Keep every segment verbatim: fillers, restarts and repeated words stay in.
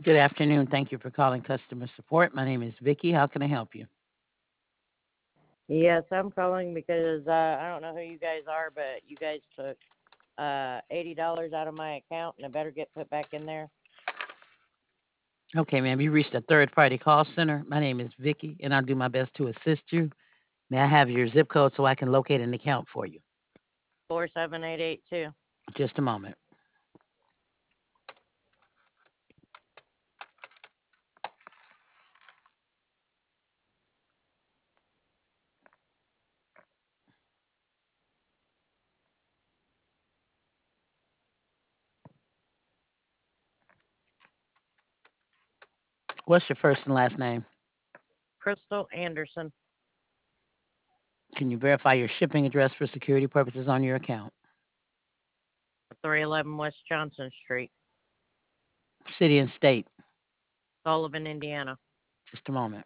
Good afternoon. Thank you for calling customer support. My name is Vicky. How can I help you? Yes, I'm calling because uh, I don't know who you guys are, but you guys took uh, eighty dollars out of my account, and it better get put back in there. Okay, ma'am. You reached a third party call center. My name is Vicky, and I'll do my best to assist you. May I have your zip code so I can locate an account for you? Four seven eight eight two. Just a moment. What's your first and last name? Crystal Anderson, Can you verify your shipping address for security purposes on your account? three eleven West Johnson Street, City and state. Sullivan, Indiana. Just a moment.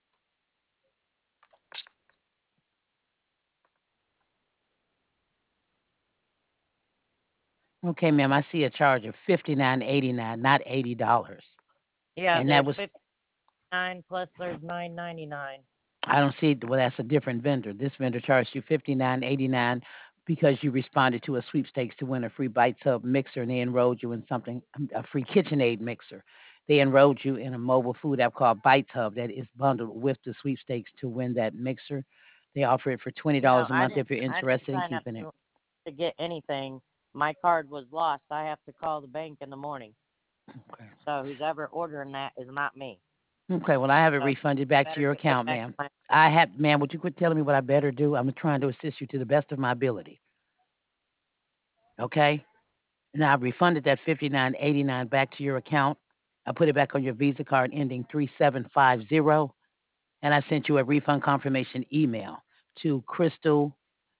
Okay, ma'am. I see a charge of fifty-nine eighty-nine, not eighty dollars. Yeah, And that there's was fifty-nine plus there's nine ninety-nine. I don't see. Well, that's a different vendor. This vendor charged you fifty-nine eighty-nine because you responded to a sweepstakes to win a free Bites Hub mixer, and they enrolled you in something, um, a free KitchenAid mixer. They enrolled you in a mobile food app called Bites Hub that is bundled with the sweepstakes to win that mixer. They offer it for twenty No, dollars a I month didn't. if you're I didn't interested in sign up keeping it. to to get anything. My card was lost. I have to call the bank in the morning. Okay. So who's ever ordering that is not me. Okay. Well, I have it So refunded back to better your get put account, back ma'am. in my I have, ma'am. Would you quit telling me what I better do? I'm trying to assist you to the best of my ability. Okay. Now I've refunded that fifty-nine eighty-nine back to your account. I put it back on your Visa card ending three seven five zero, and I sent you a refund confirmation email to Crystal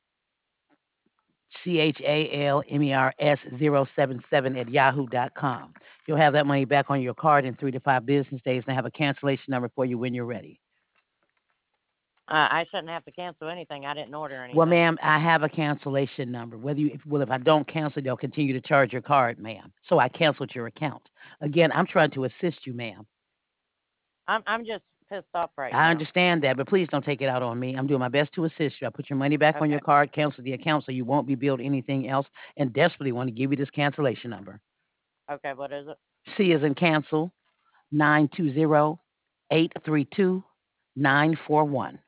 C H A L M E R S zero seven seven at yahoo dot com. You'll have that money back on your card in three to five business days, and I have a cancellation number for you when you're ready. Uh, I shouldn't have to cancel anything. I didn't order Well, anything. ma'am, I have a cancellation number. Whether you, if, well, if I don't cancel, they'll continue to charge your card, ma'am. So I canceled your account. Again, I'm trying to assist you, ma'am. I'm I'm just pissed off right I now. understand that, but please don't take it out on me. I'm doing my best to assist you. I put your money back on Okay. your card, cancel the account so you won't be billed anything else, and desperately want to give you this cancellation number. Okay. What is it? C is in cancel, nine two zero eight three two nine four one.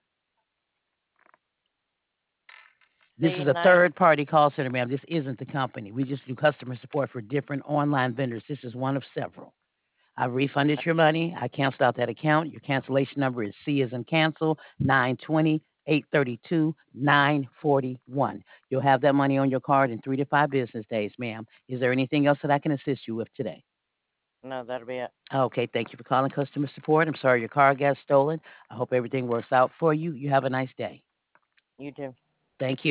This C is a nine. third party call center, ma'am. This isn't the company. We just do customer support for different online vendors. This is one of several. I refunded your money. I canceled out that account. Your cancellation number is C as in cancel, nine twenty eight thirty-two nine forty-one. You'll have that money on your card in three to five business days, ma'am. Is there anything else that I can assist you with today? No, that'll be it. Okay, thank you for calling customer support. I'm sorry your car got stolen. I hope everything works out for you. You have a nice day. You too. Thank you.